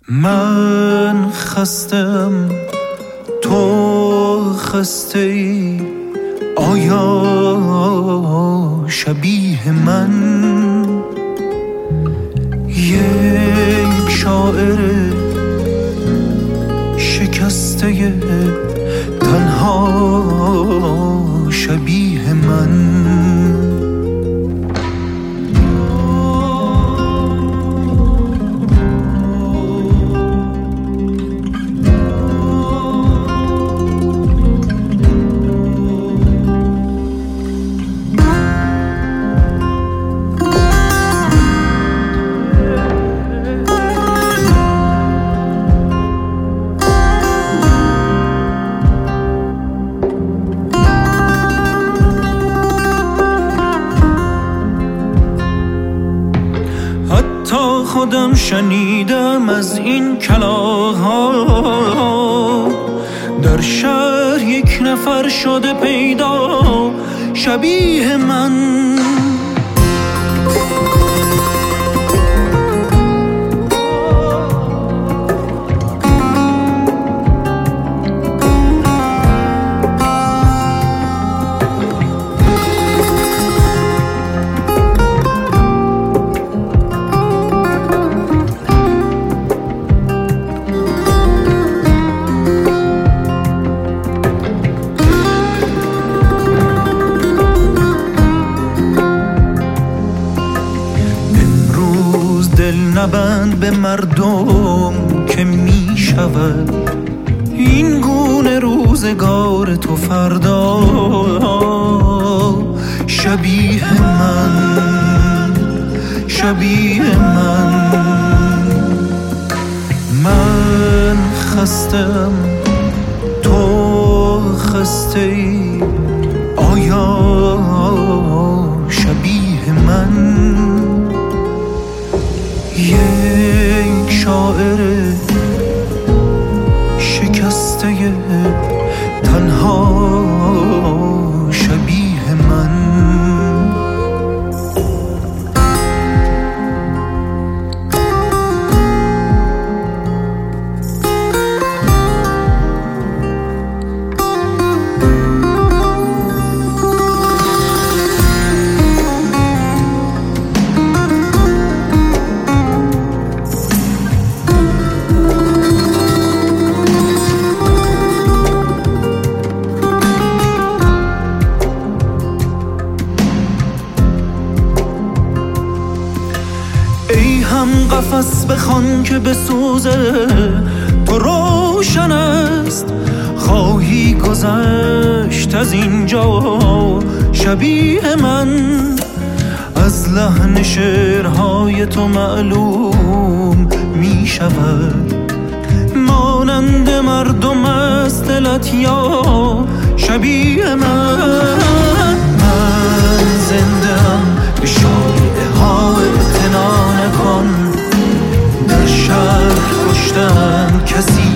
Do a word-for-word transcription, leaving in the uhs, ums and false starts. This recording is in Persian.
من خستم تو خسته ای، آیا شبیه من؟ یک شاعر شکسته تنها شبیه من. تا خودم شنیدم از این کلاغ‌ها، در شهر یک نفر شده پیدا شبیه من. دل نبند به مردم که می شود این گونه روزگار تو فردا شبیه من، شبیه من. من خستم تو خسته ای، آیا شبیه من؟ یک شاعر شکسته تنها شبیه من. هم قفس بخوان که بسوزه، تو روشن است. خواهی گذشت از اینجا شبیه من، از لحن شعرهای تو معلوم می شود مانند مردم از دلت یا شبیه من. من زندم به شایعه ها اعتنا نکن، در شهر کشتن کسی